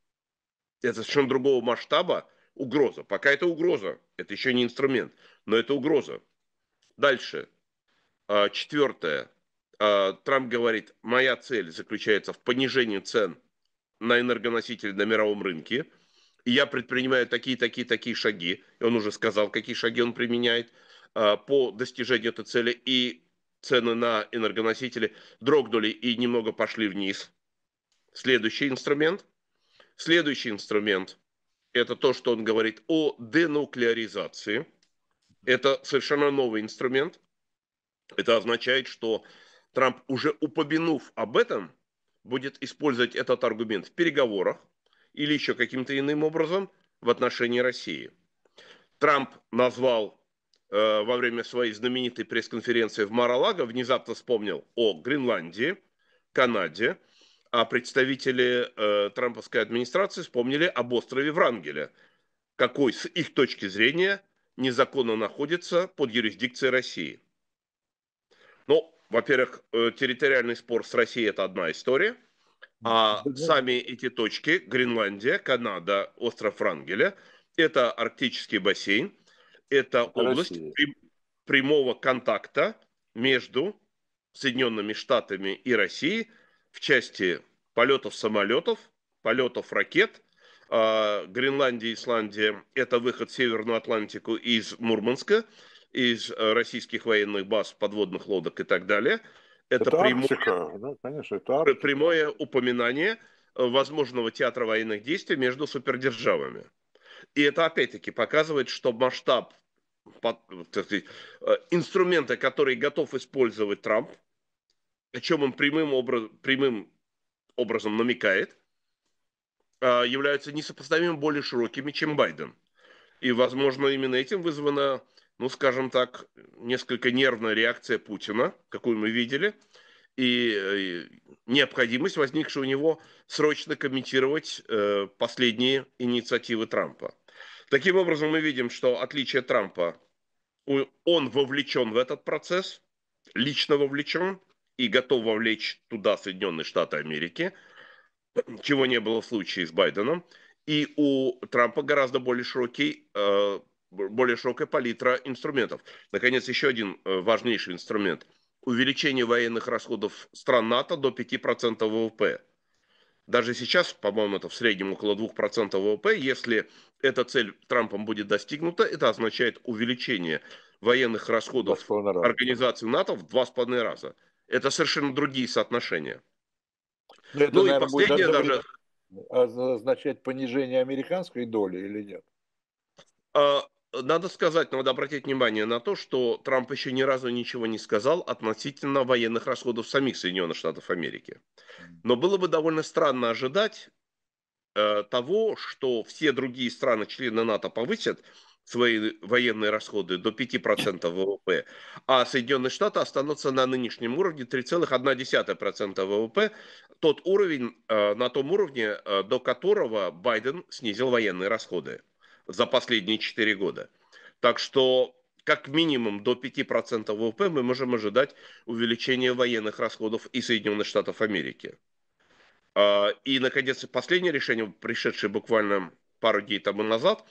Это совершенно другого масштаба угроза. Пока это угроза, это еще не инструмент, но это угроза. Дальше. Четвертое. Трамп говорит, моя цель заключается в понижении цен на энергоносители на мировом рынке. И я предпринимаю такие, такие, такие шаги. И он уже сказал, какие шаги он применяет по достижению этой цели. И цены на энергоносители дрогнули и немного пошли вниз. Следующий инструмент. Следующий инструмент – это то, что он говорит о денуклеаризации. Это совершенно новый инструмент. Это означает, что Трамп, уже упомянув об этом, будет использовать этот аргумент в переговорах или еще каким-то иным образом в отношении России. Трамп назвал э, во время своей знаменитой пресс-конференции в Мар-а-Лаго, внезапно вспомнил о Гренландии, Канаде, а представители э, трамповской администрации вспомнили об острове Врангеля, какой с их точки зрения незаконно находится под юрисдикцией России. Ну, во-первых, территориальный спор с Россией – это одна история, а сами эти точки, Гренландия, Канада, остров Врангеля, это арктический бассейн, это область прям, прямого контакта между Соединенными Штатами и Россией в части полетов самолетов, полетов ракет. Гренландия, Исландия – это выход в Северную Атлантику из Мурманска, из российских военных баз, подводных лодок и так далее. Это, это прямое, Арктика, да, конечно, это Арктика. Прямое упоминание возможного театра военных действий между супердержавами. И это опять-таки показывает, что масштаб, так сказать, инструмента, который готов использовать Трамп, о чем он прямым, образ, прямым образом намекает, являются несопоставимо более широкими, чем Байден. И, возможно, именно этим вызвана, ну, скажем так, несколько нервная реакция Путина, какую мы видели, и необходимость, возникшая у него, срочно комментировать э, последние инициативы Трампа. Таким образом, мы видим, что отличие Трампа, он вовлечен в этот процесс, лично вовлечен и готов вовлечь туда Соединенные Штаты Америки, чего не было в случае с Байденом. И у Трампа гораздо более широкий, э, более широкая палитра инструментов. Наконец, еще один э, важнейший инструмент – увеличение военных расходов стран НАТО до пяти процентов ВВП. Даже сейчас, по-моему, это в среднем около двух процентов ВВП. Если эта цель Трампом будет достигнута, это означает увеличение военных расходов организации НАТО в два с половиной раза. Это совершенно другие соотношения. Но это, ну наверное, и последнее будет даже... означать понижение американской доли или нет? Надо сказать, надо обратить внимание на то, что Трамп еще ни разу ничего не сказал относительно военных расходов самих Соединенных Штатов Америки. Но было бы довольно странно ожидать э, того, что все другие страны-члены НАТО повысят свои военные расходы до пяти процентов ВВП, а Соединенные Штаты останутся на нынешнем уровне три целых одна десятая процента ВВП, тот уровень, э, на том уровне, э, до которого Байден снизил военные расходы за последние четыре года. Так что как минимум до пяти процентов ВВП мы можем ожидать увеличения военных расходов и Соединенных Штатов Америки. И, наконец, последнее решение, пришедшее буквально пару дней тому назад,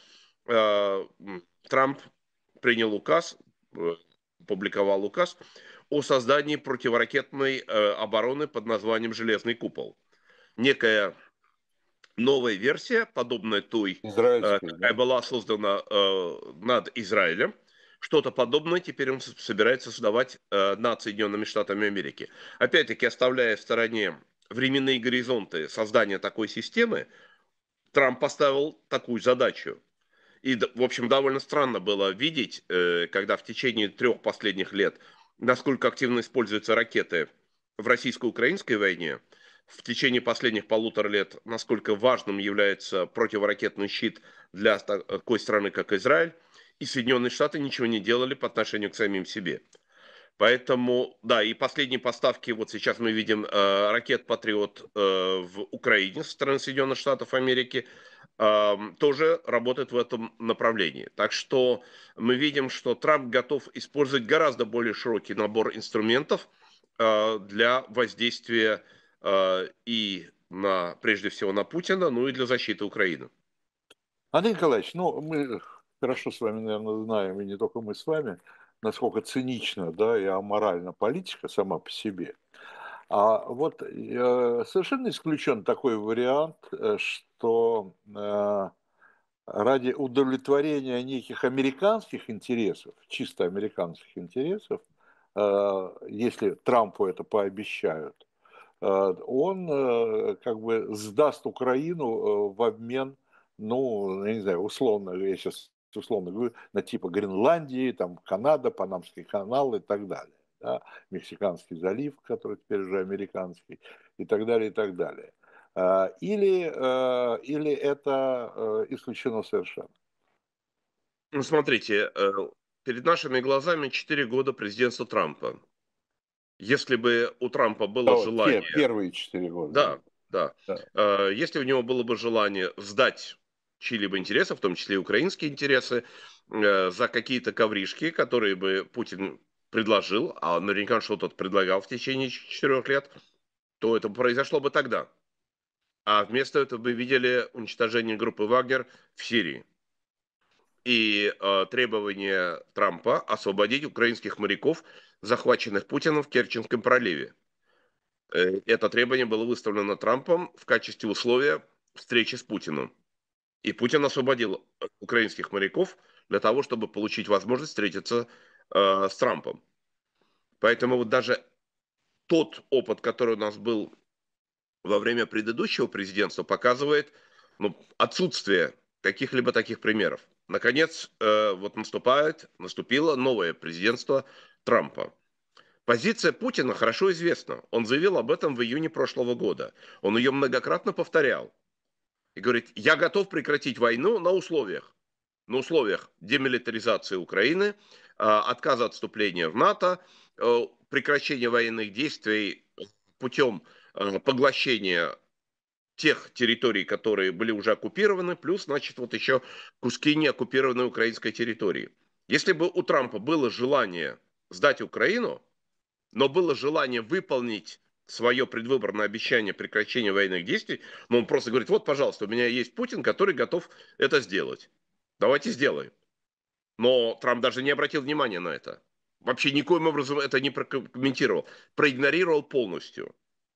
Трамп принял указ, публиковал указ о создании противоракетной обороны под названием «Железный купол». Некая новая версия, подобная той, какая да? была создана э, над Израилем. Что-то подобное теперь он собирается создавать э, над Соединенными Штатами Америки. Опять-таки, оставляя в стороне временные горизонты создания такой системы, Трамп поставил такую задачу. И, в общем, довольно странно было видеть, э, когда в течение трех последних лет, насколько активно используются ракеты в российско-украинской войне, в течение последних полутора лет, насколько важным является противоракетный щит для такой страны, как Израиль, и Соединенные Штаты ничего не делали по отношению к самим себе. Поэтому, да, и последние поставки, вот сейчас мы видим э, ракет «Патриот» э, в Украине со стороны Соединенных Штатов Америки, э, тоже работают в этом направлении. Так что мы видим, что Трамп готов использовать гораздо более широкий набор инструментов э, для воздействия и на, прежде всего на Путина, ну и для защиты Украины. Андрей Николаевич, ну, мы хорошо с вами, наверное, знаем, и не только мы с вами, насколько цинична, да, и аморальна политика сама по себе. А вот э, совершенно исключен такой вариант, э, что э, ради удовлетворения неких американских интересов, чисто американских интересов, э, если Трампу это пообещают, э, он э, как бы сдаст Украину э, в обмен, ну, я не знаю, условно, я сейчас условно говорю, на типа Гренландии, там, Канада, Панамский канал и так далее. Да, Мексиканский залив, который теперь уже американский, и так далее, и так далее. А, Или, э, или это э, исключено совершенно. Ну, смотрите, э, перед нашими глазами четыре года президентства Трампа. Если бы у Трампа было Да, вот те желание, первые четыре года. да, да, Да. э, если у него было бы желание сдать чьи-либо интересы, в том числе и украинские интересы, э, за какие-то ковришки, которые бы Путин предложил, а наверняка что-то предлагал в течение четырех лет, то это произошло бы тогда. А вместо этого мы видели уничтожение группы Вагнер в Сирии и э, требование Трампа освободить украинских моряков, захваченных Путиным в Керченском проливе. Э, это требование было выставлено Трампом в качестве условия встречи с Путиным. И Путин освободил украинских моряков для того, чтобы получить возможность встретиться э, с Трампом. Поэтому вот даже тот опыт, который у нас был во время предыдущего президентства, показывает, ну, отсутствие каких-либо таких примеров. Наконец, э, вот наступает, наступило новое президентство Трампа. Позиция Путина хорошо известна. Он заявил об этом в июне прошлого года. Он ее многократно повторял. И говорит, я готов прекратить войну на условиях. На условиях демилитаризации Украины, отказа от вступления в НАТО, прекращения военных действий путем поглощения тех территорий, которые были уже оккупированы, плюс, значит, вот еще куски неоккупированной украинской территории. Если бы у Трампа было желание сдать Украину, но было желание выполнить свое предвыборное обещание прекращения военных действий, но он просто говорит, вот, пожалуйста, у меня есть Путин, который готов это сделать. Давайте сделаем. Но Трамп даже не обратил внимания на это. Вообще никоим образом это не прокомментировал. Проигнорировал полностью.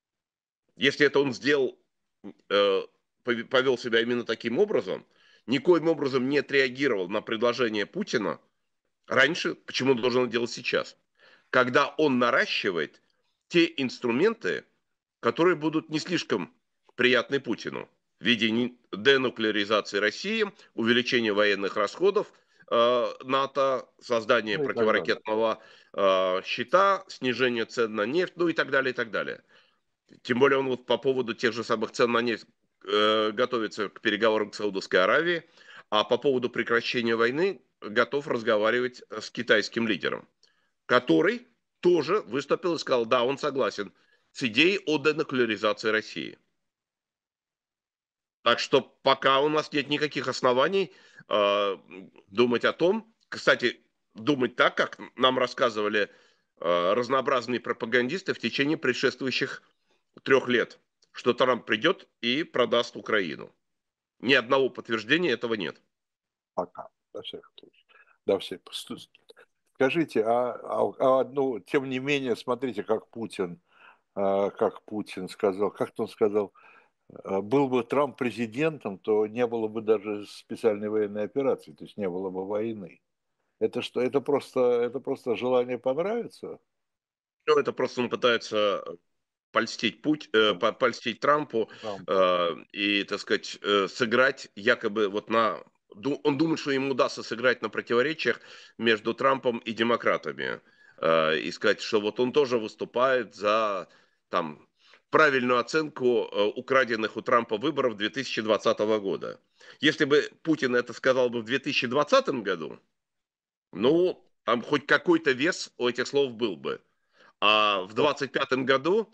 Если это он сделал, э, повел себя именно таким образом, никоим образом не отреагировал на предложение Путина раньше, почему он должен это делать сейчас? Когда он наращивает те инструменты, которые будут не слишком приятны Путину в виде денуклеаризации России, увеличения военных расходов э, НАТО, создания Ну и так далее. противоракетного э, щита, снижение цен на нефть, ну и так далее, и так далее. Тем более он вот по поводу тех же самых цен на нефть э, готовится к переговорам с Саудовской Аравией, а по поводу прекращения войны готов разговаривать с китайским лидером, который тоже выступил и сказал, да, он согласен с идеей о денуклеаризации России. Так что пока у нас нет никаких оснований э, думать о том, кстати, думать так, как нам рассказывали э, разнообразные пропагандисты в течение предшествующих трех лет, что Трамп придет и продаст Украину. Ни одного подтверждения этого нет. Пока. До всех. До всех. Скажите, а, а, а ну, тем не менее, смотрите, как Путин, а, как Путин сказал, как-то он сказал, был бы Трамп президентом, то не было бы даже специальной военной операции, то есть не было бы войны. Это что? Это просто, это просто желание понравиться? Ну, это просто он пытается польстить, путь, э, Да, польстить Трампу Трампу. э, и, так сказать, э, сыграть якобы вот на... Он думает, что ему удастся сыграть на противоречиях между Трампом и демократами. Э, и сказать, что вот он тоже выступает за там, правильную оценку э, украденных у Трампа выборов две тысячи двадцатого года. Если бы Путин это сказал бы в две тысячи двадцатом году, ну, там хоть какой-то вес у этих слов был бы. А в двадцать пятом году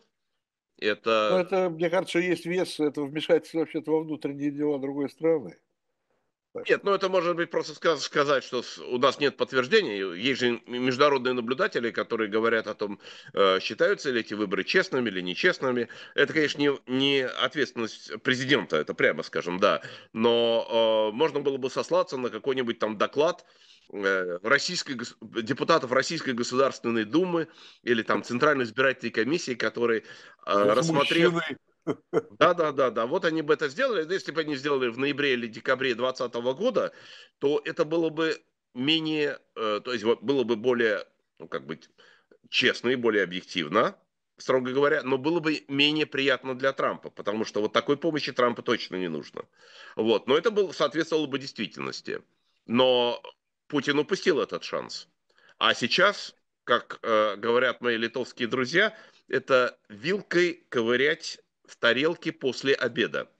Ну, это, это, мне кажется, есть вес, это вмешательство вообще-то во внутренние дела другой страны. Нет, ну это может быть просто сказ- сказать, что с- у нас нет подтверждений. Есть же международные наблюдатели, которые говорят о том, э, считаются ли эти выборы честными или нечестными. Это, конечно, не, не ответственность президента, это прямо скажем, да. Но э, можно было бы сослаться на какой-нибудь там доклад э, российской, гос- депутатов Российской Государственной Думы или там Центральной избирательной комиссии, которые, э, рассмотрев. Возмущены. Да, да, да, да. Вот они бы это сделали. Да, если бы они сделали в ноябре или декабре двадцатого года, то это было бы менее, э, то есть вот было бы более, ну, как бы честно и более объективно, строго говоря, но было бы менее приятно для Трампа, потому что вот такой помощи Трампу точно не нужно. Вот. Но это было, соответствовало бы действительности. Но Путин упустил этот шанс. А сейчас, как э, говорят мои литовские друзья, это вилкой ковырять в тарелке после обеда.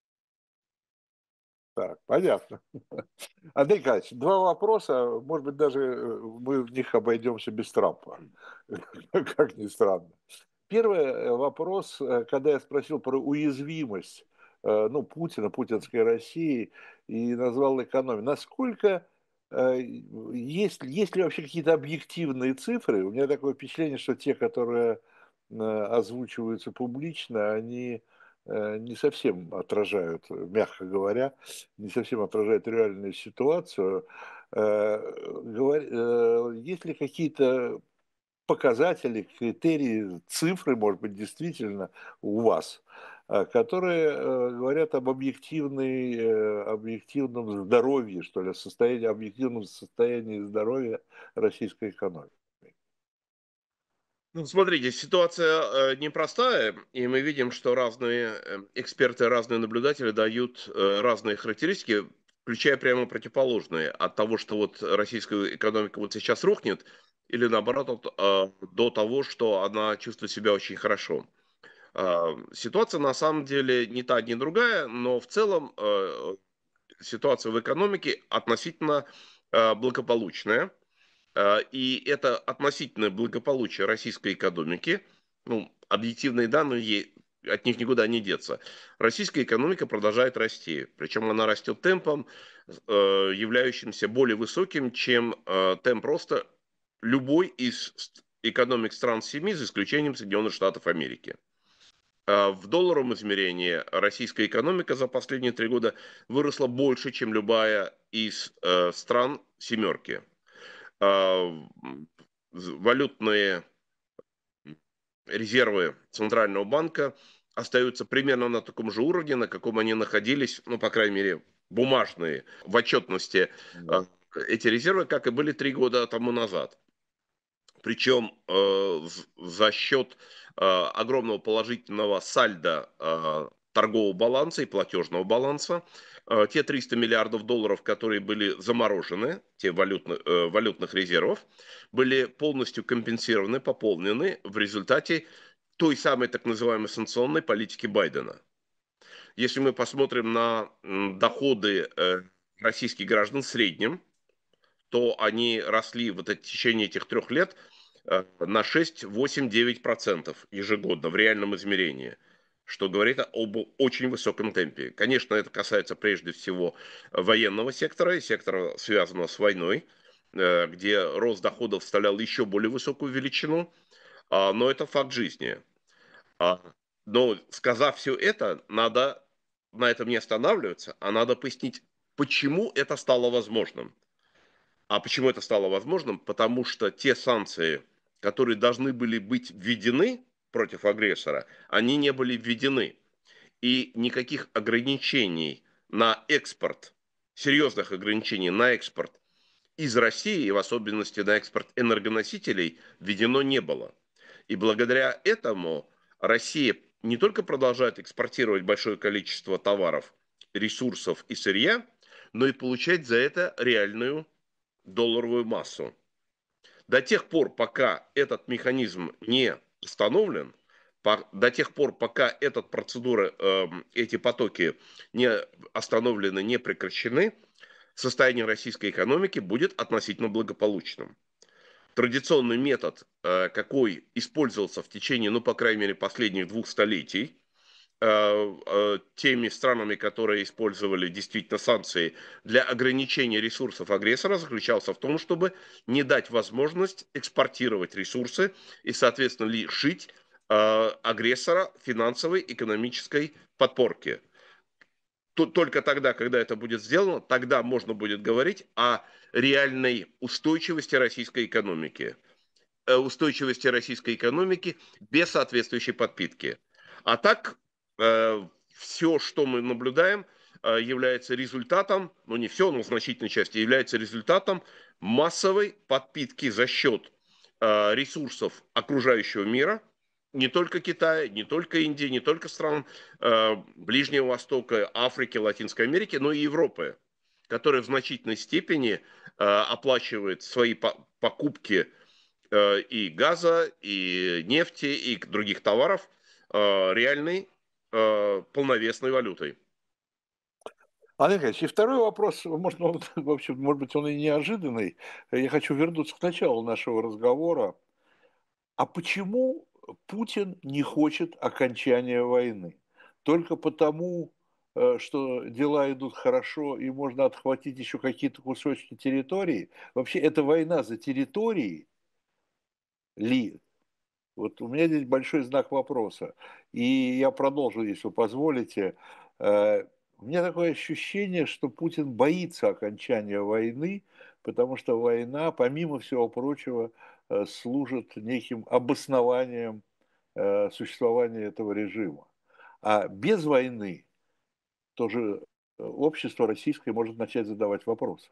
Так, понятно. Андрей Николаевич, два вопроса, может быть, даже э, мы в них обойдемся без Трампа, как ни странно. Первый э, вопрос, э, когда я спросил про уязвимость, э, ну, Путина, путинской России, и назвал экономику, насколько э, есть, есть ли вообще какие-то объективные цифры? У меня такое впечатление, что те, которые э, озвучиваются публично, они э, не совсем отражают, мягко говоря, не совсем отражают реальную ситуацию. Э, говор- э, Есть ли какие-то показатели, критерии, цифры, может быть, действительно у вас, э, которые э, говорят об объективной, э, объективном здоровье, что ли, состоянии, объективном состоянии здоровья российской экономики? Ну, смотрите, ситуация э, непростая, и мы видим, что разные э, эксперты, разные наблюдатели дают э, разные характеристики, включая прямо противоположные от того, что вот российская экономика вот сейчас рухнет, или наоборот, от, э, до того, что она чувствует себя очень хорошо. Э, Ситуация на самом деле не та, ни другая, но в целом э, ситуация в экономике относительно э, благополучная. Э, И это относительное благополучие российской экономики, ну, объективные данные, от них никуда не деться. Российская экономика продолжает расти, причем она растет темпом, э, являющимся более высоким, чем э, темп роста любой из экономик стран семи, за исключением Соединенных Штатов Америки. Э, В долларовом измерении российская экономика за последние три года выросла больше, чем любая из э, стран семерки. А, Валютные резервы Центрального банка остаются примерно на таком же уровне, на каком они находились, ну, по крайней мере, бумажные в отчетности Да. а, эти резервы, как и были три года тому назад. Причем э, за счет э, огромного положительного сальда э, торгового баланса и платежного баланса, э, те триста миллиардов долларов, которые были заморожены, те валютны, э, валютных резервов, были полностью компенсированы, пополнены в результате той самой так называемой санкционной политики Байдена. Если мы посмотрим на м, доходы э, российских граждан в среднем, то они росли вот в течение этих трех лет э, на шесть, восемь, девять процентов ежегодно в реальном измерении, что говорит об очень высоком темпе. Конечно, это касается прежде всего военного сектора и сектора, связанного с войной, э, где рост доходов вставлял еще более высокую величину, а, но это факт жизни. А, Но сказав все это, надо на этом не останавливаться, а надо пояснить, почему это стало возможным. А почему это стало возможным? Потому что те санкции, которые должны были быть введены против агрессора, они не были введены. И никаких ограничений на экспорт, серьезных ограничений на экспорт из России, и в особенности на экспорт энергоносителей, введено не было. И благодаря этому Россия не только продолжает экспортировать большое количество товаров, ресурсов и сырья, но и получать за это реальную долларовую массу. До тех пор, пока этот механизм не установлен, до тех пор, пока эта процедура, эти потоки не остановлены, не прекращены, состояние российской экономики будет относительно благополучным. Традиционный метод, какой использовался в течение, ну, по крайней мере, последних двух столетий, теми странами, которые использовали действительно санкции для ограничения ресурсов агрессора, заключался в том, чтобы не дать возможность экспортировать ресурсы и, соответственно, лишить агрессора финансовой, экономической подпорки. Только тогда, когда это будет сделано, тогда можно будет говорить о реальной устойчивости российской экономики. Устойчивости российской экономики без соответствующей подпитки. А так, все, что мы наблюдаем, является результатом, ну не все, но в значительной части, является результатом массовой подпитки за счет ресурсов окружающего мира, не только Китая, не только Индии, не только стран Ближнего Востока, Африки, Латинской Америки, но и Европы, которая в значительной степени оплачивает свои покупки и газа, и нефти, и других товаров реальной полновесной валютой. Андрей Николаевич, и второй вопрос, может, он, в общем, может быть, он и неожиданный. Я хочу вернуться к началу нашего разговора. А почему Путин не хочет окончания войны? Только потому, что дела идут хорошо и можно отхватить еще какие-то кусочки территории? Вообще, это война за территории ли? Вот у меня здесь большой знак вопроса. И я продолжу, если вы позволите. У меня такое ощущение, что Путин боится окончания войны, потому что война, помимо всего прочего, служит неким обоснованием существования этого режима. А без войны тоже общество российское может начать задавать вопросы.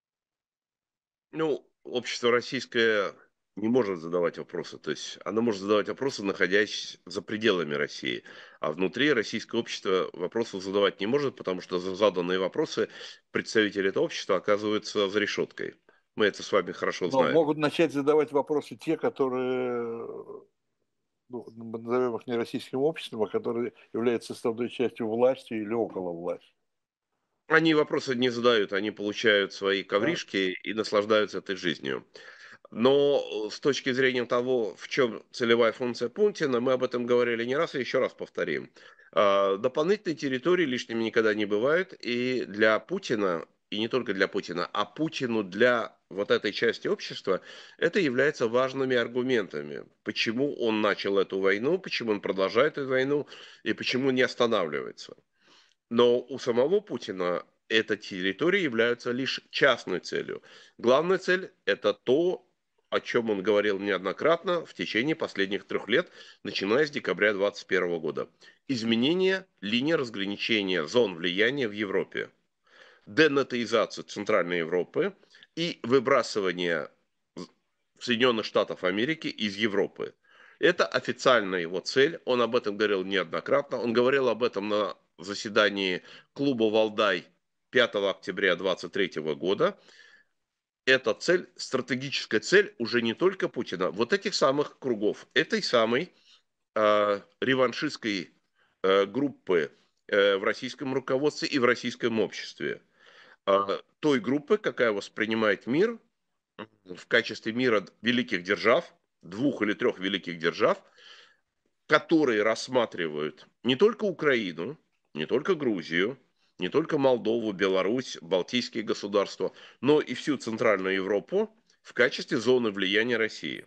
Ну, общество российское не может задавать вопросы. То есть оно может задавать вопросы, находясь за пределами России. А внутри российское общество вопросов задавать не может, потому что за заданные вопросы представители этого общества оказываются за решеткой. Мы это с вами хорошо Но знаем. могут начать задавать вопросы те, которые, ну, назовем их не российским обществом, а которые являются составной частью власти или около власти. Они вопросы не задают, они получают свои Да? ковришки и наслаждаются этой жизнью. Но с точки зрения того, в чем целевая функция Путина, мы об этом говорили не раз и еще раз повторим. Дополнительной территории лишними никогда не бывает, и для Путина, и не только для Путина, а Путину для вот этой части общества, это является важными аргументами, почему он начал эту войну, почему он продолжает эту войну и почему не останавливается. Но у самого Путина эта территория является лишь частной целью. Главная цель – это то, о чем он говорил неоднократно в течение последних трех лет, начиная с декабря две тысячи двадцать первого года. Изменение линии разграничения зон влияния в Европе, денатоизацию Центральной Европы и выбрасывание Соединенных Штатов Америки из Европы. Это официальная его цель, он об этом говорил неоднократно, он говорил об этом на заседании клуба «Валдай» пятого октября две тысячи двадцать третьего года. Эта цель, стратегическая цель уже не только Путина, вот этих самых кругов, этой самой э, реваншистской э, группы э, в российском руководстве и в российском обществе. Э, той группы, какая воспринимает мир в качестве мира великих держав, двух или трех великих держав, которые рассматривают не только Украину, не только Грузию, не только Молдову, Беларусь, Балтийские государства, но и всю Центральную Европу в качестве зоны влияния России.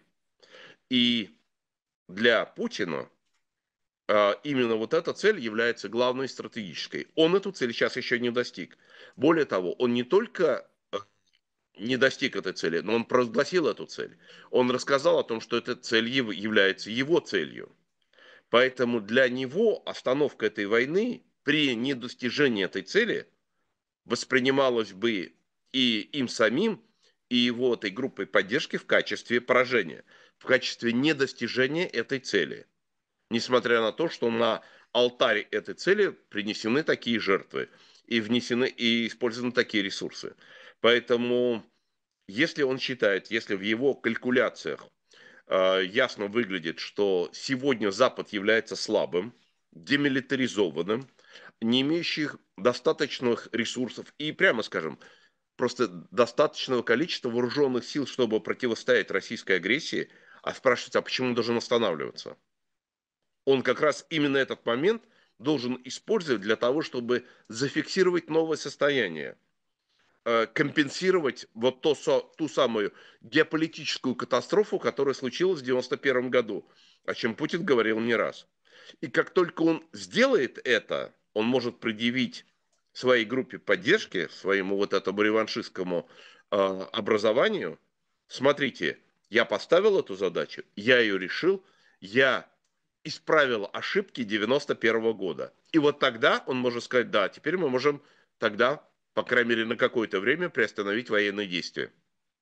И для Путина э, именно вот эта цель является главной стратегической. Он эту цель сейчас еще не достиг. Более того, он не только не достиг этой цели, но он провозгласил эту цель. Он рассказал о том, что эта цель является его целью. Поэтому для него остановка этой войны при недостижении этой цели воспринималась бы и им самим, и его этой группой поддержки в качестве поражения, в качестве недостижения этой цели. Несмотря на то, что на алтарь этой цели принесены такие жертвы и внесены и использованы такие ресурсы. Поэтому, если он считает, если в его калькуляциях ясно выглядит, что сегодня Запад является слабым, демилитаризованным, не имеющих достаточных ресурсов и, прямо скажем, просто достаточного количества вооруженных сил, чтобы противостоять российской агрессии, а спрашивается, а почему он должен останавливаться? Он как раз именно этот момент должен использовать для того, чтобы зафиксировать новое состояние, э, компенсировать вот то, со- ту самую геополитическую катастрофу, которая случилась в девяносто первом году, о чем Путин говорил не раз. И как только он сделает это, он может предъявить своей группе поддержки, своему вот этому реваншистскому э, образованию: смотрите, я поставил эту задачу, я ее решил, я исправил ошибки девяносто первого года. И вот тогда он может сказать: да, теперь мы можем тогда, по крайней мере, на какое-то время приостановить военные действия.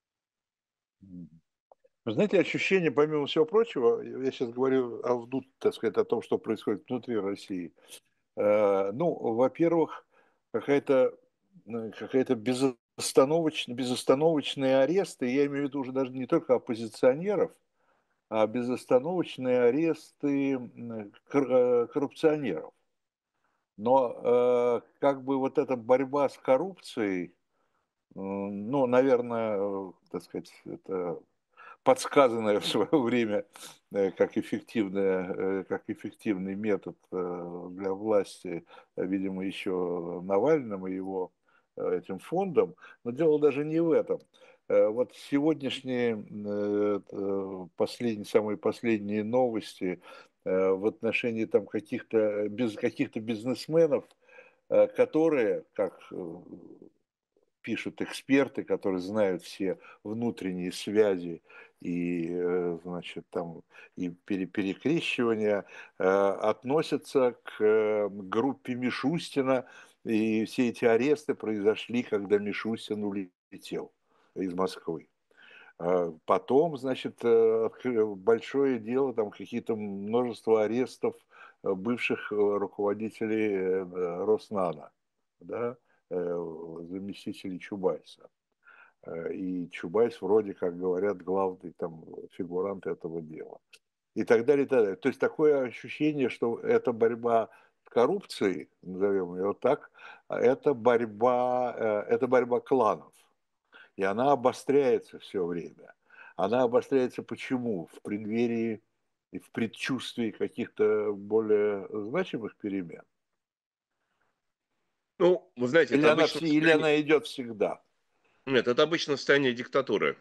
Вы знаете, ощущение, помимо всего прочего, я сейчас говорю о, вду- так сказать, о том, что происходит внутри России. Э, Ну, во-первых, какая-то э, какая-то безостановочная, безостановочные аресты, я имею в виду уже даже не только оппозиционеров, а безостановочные аресты м, кор- э, коррупционеров. Но э, как бы вот эта борьба с коррупцией, м, ну, наверное, э, так сказать, это подсказанное в свое время э, как, эффективная, э, как эффективный метод э, для власти, э, видимо, еще Навальным и его э, этим фондом. Но дело даже не в этом. Э, Вот сегодняшние э, э, последние, самые последние новости э, в отношении там каких-то без каких-то бизнесменов, э, которые, как э, пишут эксперты, которые знают все внутренние связи и, э, значит, там, и пере- перекрещивания, э, относятся к э, группе Мишустина, и все эти аресты произошли, когда Мишустин улетел из Москвы. А Потом, значит, э, откры- большое дело, там какие-то множество арестов э, бывших э, руководителей э, э, Роснана, да, э, заместителей Чубайса. Э, И Чубайс вроде как говорят главный там фигурант этого дела. И так далее, и так далее. То есть такое ощущение, что эта борьба с коррупцией, назовем ее так, а это борьба, э, это борьба кланов. И она обостряется все время. Она обостряется почему? В преддверии и в предчувствии каких-то более значимых перемен. Ну, вы знаете, Или это она, обычно все- или состояние... она идет всегда. Нет, это обычно состояние диктатуры.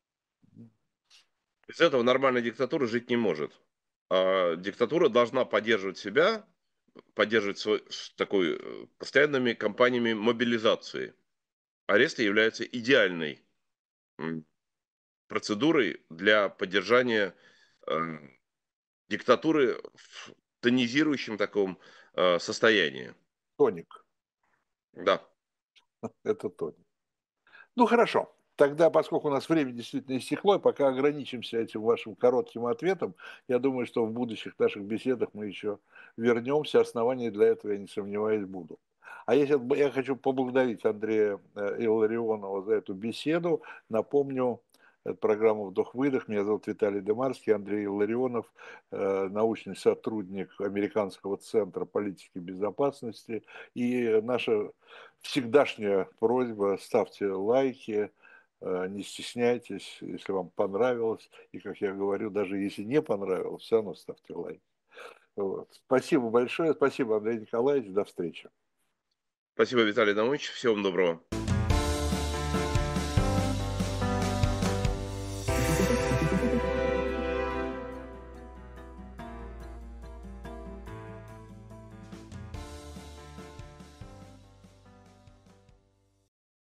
Без этого нормальная диктатура жить не может. А диктатура должна поддерживать себя, поддерживать свой, с такой э, постоянными кампаниями мобилизации. Аресты являются идеальной м, процедурой для поддержания э, диктатуры в тонизирующем таком э, состоянии. Тоник. Да. Это тоник. Ну хорошо. Тогда, поскольку у нас время действительно истекло, пока ограничимся этим вашим коротким ответом, я думаю, что в будущих наших беседах мы еще вернемся. Основания для этого, я не сомневаюсь, будут. А я, сейчас, я хочу поблагодарить Андрея э, Илларионова за эту беседу. Напомню, это программа «Вдох-выдох». Меня зовут Виталий Демарский, Андрей Илларионов, э, научный сотрудник Американского центра политики безопасности. И наша всегдашняя просьба: ставьте лайки, э, не стесняйтесь, если вам понравилось. И, как я говорю, даже если не понравилось, все равно ставьте лайк. Вот. Спасибо большое. Спасибо, Андрей Николаевич. До встречи. Спасибо, Виталий Наумович. Всего вам доброго.